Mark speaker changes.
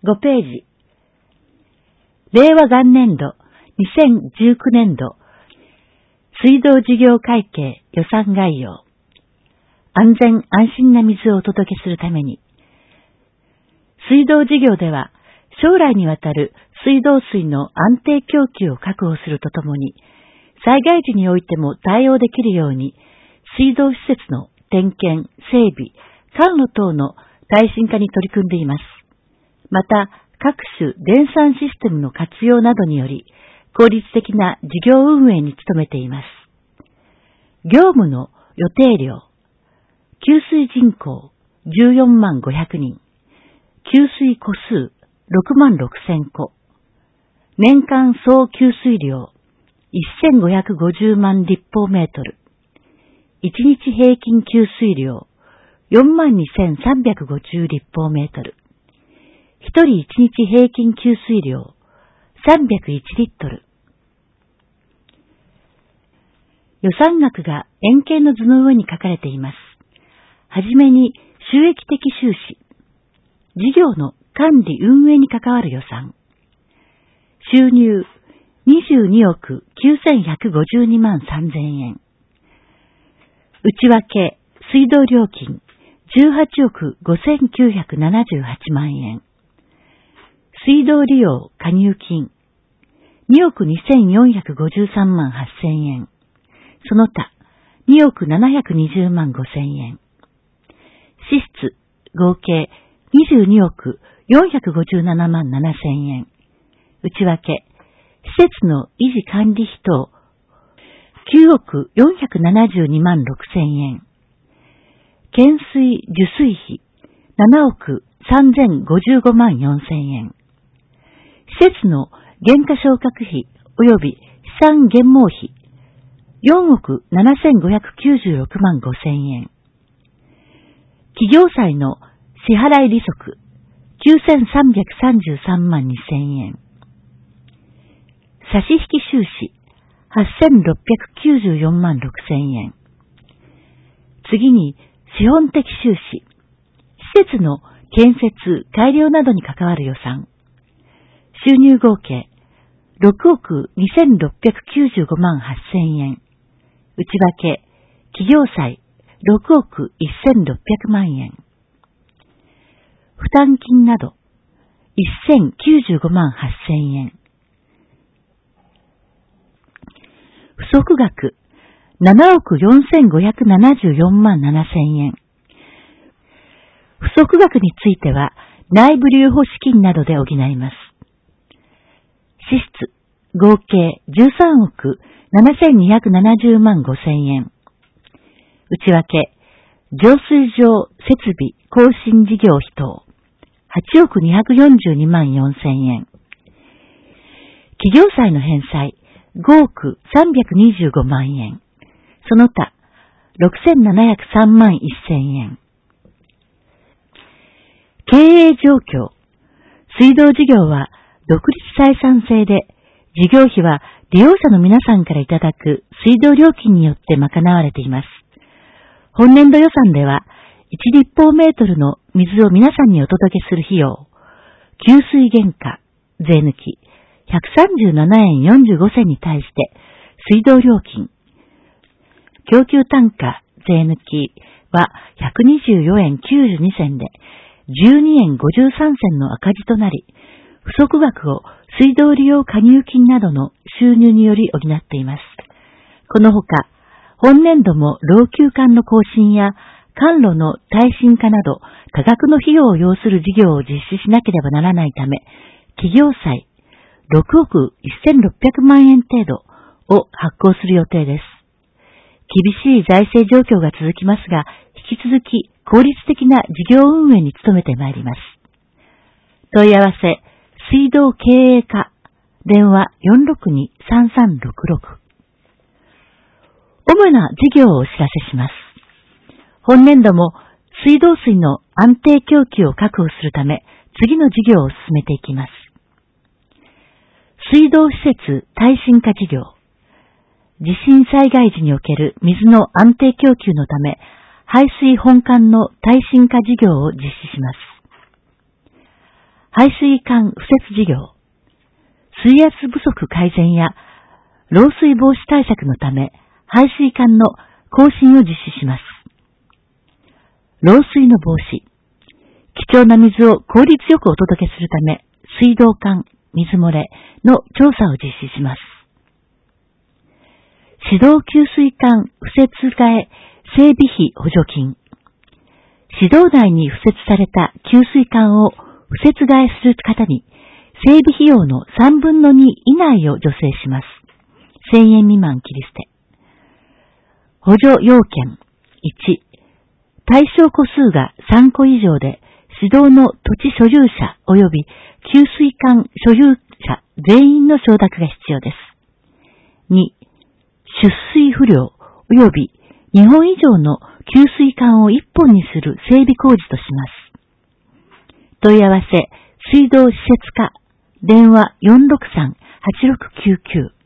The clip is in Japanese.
Speaker 1: 5ページ。令和元年度2019年度水道事業会計予算概要。安全安心な水をお届けするために、水道事業では将来にわたる水道水の安定供給を確保するとともに、災害時においても対応できるように、水道施設の点検、整備、管路等の耐震化に取り組んでいます。また、各種電算システムの活用などにより、効率的な事業運営に努めています。業務の予定量、給水人口14万500人、給水戸数6万6000戸、年間総給水量1550万立方メートル、1日平均給水量42,350立方メートル、1人1日平均給水量301リットル。予算額が円形の図の上に書かれています。はじめに収益的収支、事業の管理運営に関わる予算。収入22億9152万3000円。内訳水道料金18億5978万円。水道利用加入金2億2453万8000円。その他2億720万5000円。支出合計22億457万7000円。内訳施設の維持管理費等9億472万6000円。検水受水費7億3055万4000円。施設の減価償却費及び資産減毛費4億7596万5000円。企業債の支払い利息9333万2000円。差引収支8694万6000円。次に資本的収支、施設の建設、改良などに関わる予算。収入合計6億2695万8000円。内訳、企業債6億1600万円。負担金など1095万8000円。不足額7億4574万7000円。不足額については内部留保資金などで補います。支出合計13億7270万5000円。内訳、浄水場設備更新事業費等8億242万4000円。企業債の返済5億325万円。その他6703万1000円。経営状況。水道事業は独立採算制で、事業費は利用者の皆さんからいただく水道料金によって賄われています。本年度予算では、1立方メートルの水を皆さんにお届けする費用、給水原価、税抜き、137円45銭に対して、水道料金、供給単価、税抜きは124円92銭で、12円53銭の赤字となり、不足額を水道利用加入金などの収入により補っています。このほか、本年度も老朽管の更新や管路の耐震化など多額の費用を要する事業を実施しなければならないため、企業債6億1600万円程度を発行する予定です。厳しい財政状況が続きますが、引き続き効率的な事業運営に努めてまいります。問い合わせ、水道経営課、電話462-3366。主な事業をお知らせします。本年度も水道水の安定供給を確保するため、次の事業を進めていきます。水道施設耐震化事業。地震災害時における水の安定供給のため、排水本管の耐震化事業を実施します。 排水管敷設事業、水圧不足改善や漏水防止対策のため、排水管の更新を実施します。漏水の防止、貴重な水を効率よくお届けするため、水道管、水漏れの調査を実施します。指導給水管敷設替え整備費補助金、指導内に敷設された給水管を敷設替えする方に、整備費用の3分の2以内を助成します。1000円未満切り捨て。補助要件1、対象個数が3個以上で、指導の土地所有者及び給水管所有者全員の承諾が必要です。2、出水不良及び2本以上の給水管を1本にする整備工事とします。問い合わせ、水道施設課、電話463-8699